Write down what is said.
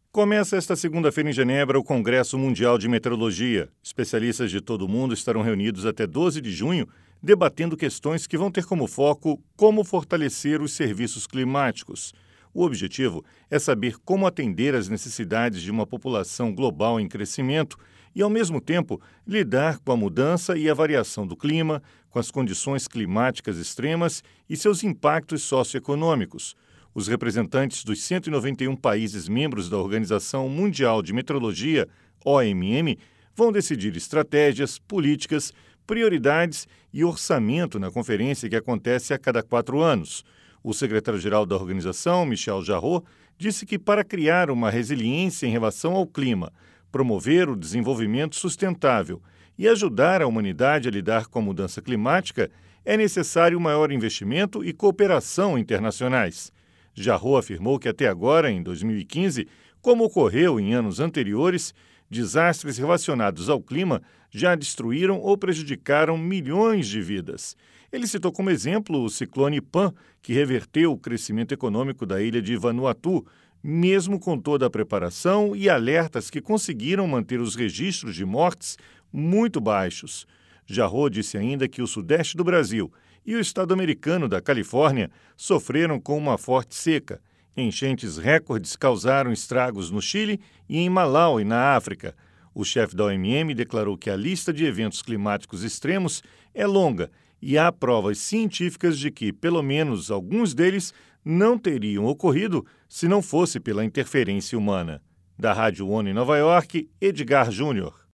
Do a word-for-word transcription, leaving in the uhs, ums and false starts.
Começa esta segunda-feira em Genebra o Congresso Mundial de Meteorologia. Especialistas de todo o mundo estarão reunidos até doze de junho, debatendo questões que vão ter como foco como fortalecer os serviços climáticos. O objetivo é saber como atender às necessidades de uma população global em crescimento e, ao mesmo tempo, lidar com a mudança e a variação do clima, com as condições climáticas extremas e seus impactos socioeconômicos. Os representantes dos cento e noventa e um países membros da Organização Mundial de Meteorologia, O M M, vão decidir estratégias, políticas, prioridades e orçamento na conferência que acontece a cada quatro anos. O secretário-geral da organização, Michel Jarraud, disse que para criar uma resiliência em relação ao clima, promover o desenvolvimento sustentável e ajudar a humanidade a lidar com a mudança climática, é necessário maior investimento e cooperação internacionais. Jarraud afirmou que até agora, em dois mil e quinze, como ocorreu em anos anteriores, desastres relacionados ao clima já destruíram ou prejudicaram milhões de vidas. Ele citou como exemplo o ciclone Pan, que reverteu o crescimento econômico da ilha de Vanuatu, mesmo com toda a preparação e alertas que conseguiram manter os registros de mortes muito baixos. Jarraud disse ainda que o sudeste do Brasil e o estado americano da Califórnia sofreram com uma forte seca. Enchentes recordes causaram estragos no Chile e em Malawi, na África. O chefe da O M M declarou que a lista de eventos climáticos extremos é longa e há provas científicas de que, pelo menos alguns deles, não teriam ocorrido se não fosse pela interferência humana. Da Rádio ONU em Nova York, Edgar Júnior.